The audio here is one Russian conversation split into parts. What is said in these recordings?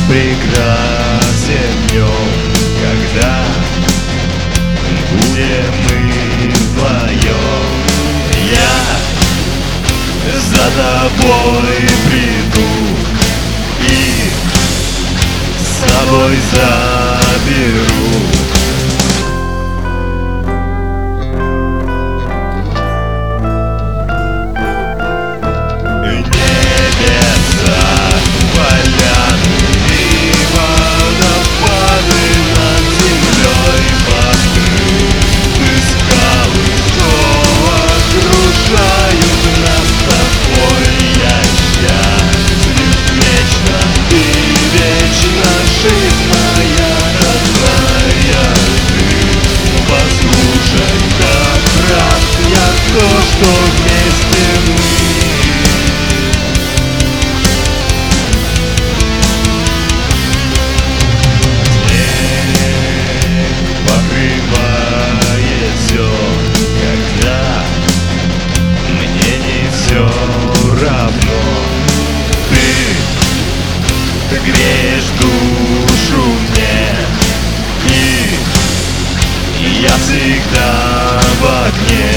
прекрасен днем, когда будем мы вдвоем. Я за тобой приду и с собой заберу. Небеса, поляны и водопады над землей покрыты скалы, что окружают нас с тобой. Я счастлив вечно и вечно, жизнь моя родная. Ты послушай, как рад я то, что вместе мы. Покрывает все, когда мне не все равно. Ты греешь душу мне, и я всегда в огне.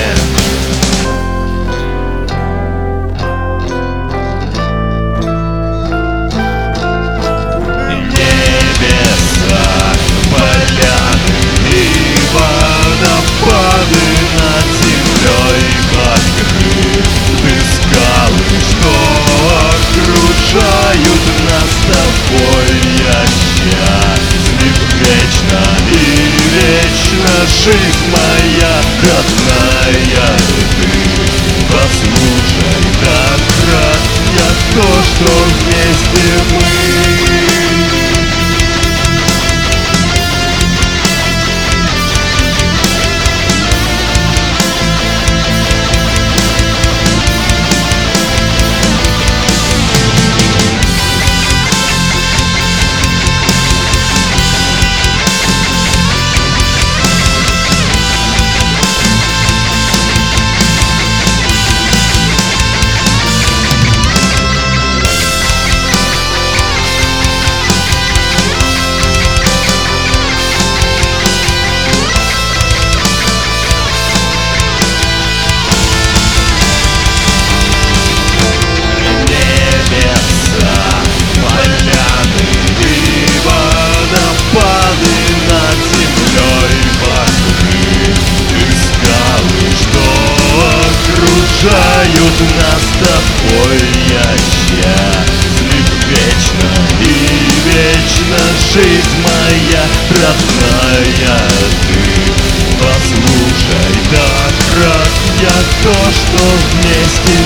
Небеса, поляны и водопады над землей покрыты скалы, что окружают нас с тобой. Я счастлив вечно и вечно, жизнь моя родная. Ты послушай, как рад я то, что вместе мы. Окружают нас с тобой. Я счастлив вечно и вечно, жизнь моя родная. Ты послушай, как рад я то, что вместе